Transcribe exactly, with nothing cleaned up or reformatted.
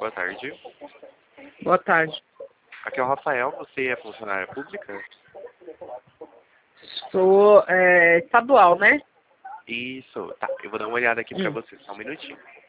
Boa tarde. Boa tarde. Aqui é o Rafael, você é funcionária pública? Sou é, estadual, né? Isso, tá. Eu vou dar uma olhada aqui pra Hum. você, só um minutinho.